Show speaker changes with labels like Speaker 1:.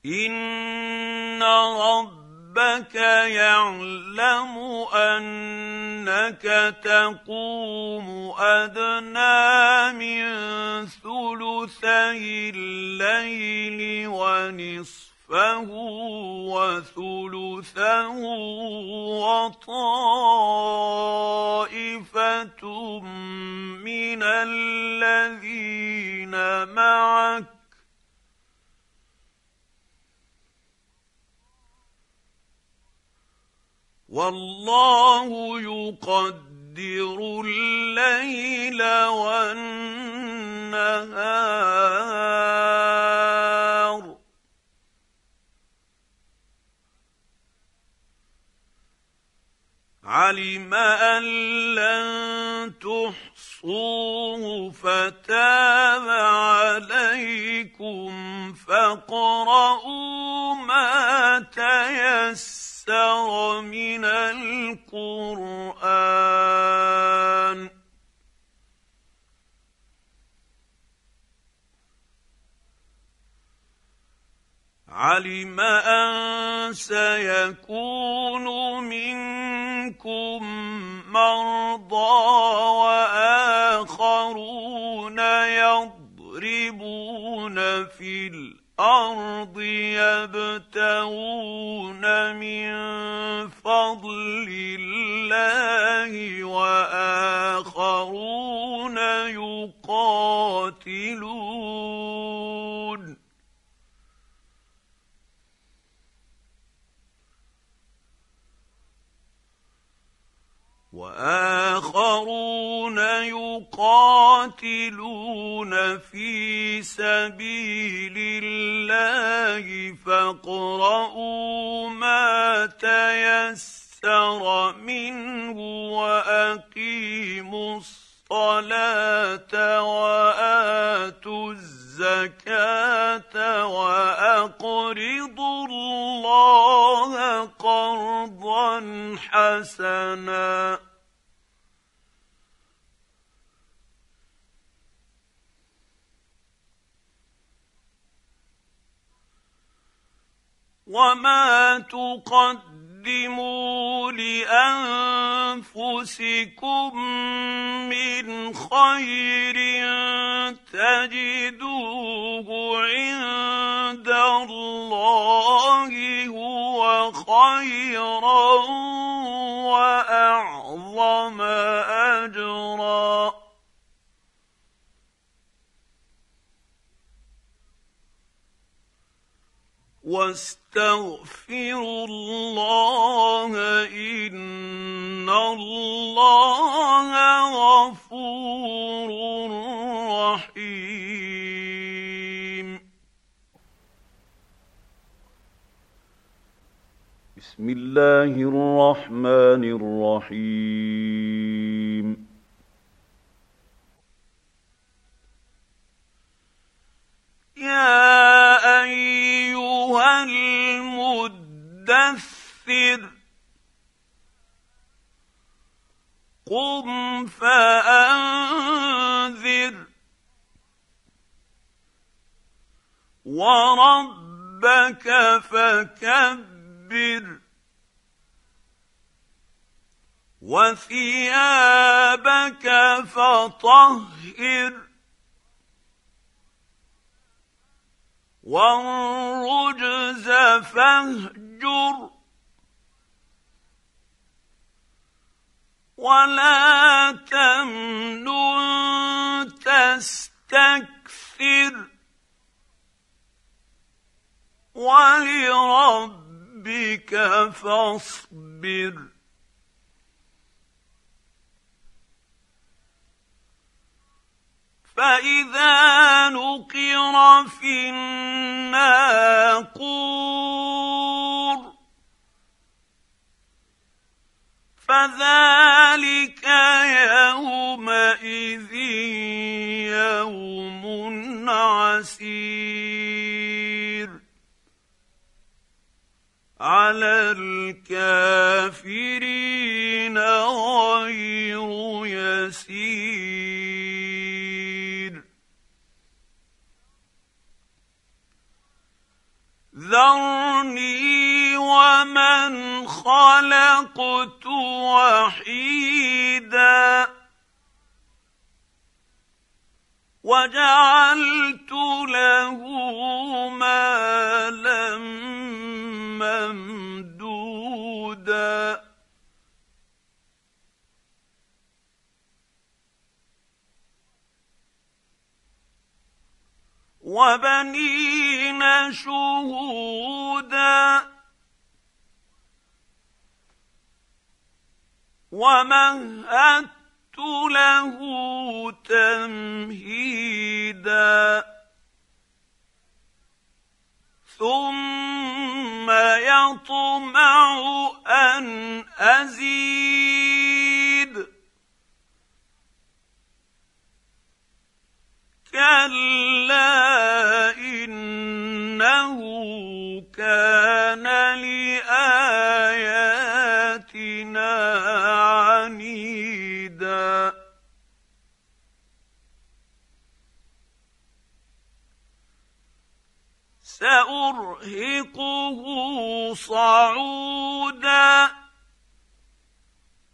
Speaker 1: إن ربك يعلم أنك تقوم أدنى من ثلثي الليل ونصفه وثلثه وطائفة من الذين معك والله يقدر الليل والنهار علم أن لن تحصوه فتاب عليكم فاقرؤوا ما تيسر من القرآن علم أن سيكون منكم مرضى وآخرون يضربون في الأرض يبتغون من فضل الله وآخرون يقاتلون في سبيل الله فاقرؤوا ما تيسر منه وأقيموا الصلاة وآتوا الزكاة وأقرضوا الله قرضا حسنا وما تقدموا لأنفسكم من خير تجدوه عند الله هو خيرا وأعظم أجرا واستغفروا الله إن الله غفور رحيم. بسم الله الرحمن الرحيم. يا أيها المدثر قم فأنذر وربك فكبر وثيابك فطهر والرجز فاهجر ولا تمنن تستكثر ولربك فاصبر فإذا نقر في الناقور فذلك يومئذ يوم عسير على الكافرين غير يسير ذرني ومن خلقت وحيدا وجعلت له مالا ممدودا وبنين شهودا ومهدت له تمهيدا ثم يطمع أن أزيد كلا إنه كان لآياتنا عنيدا سأرهقه صعودا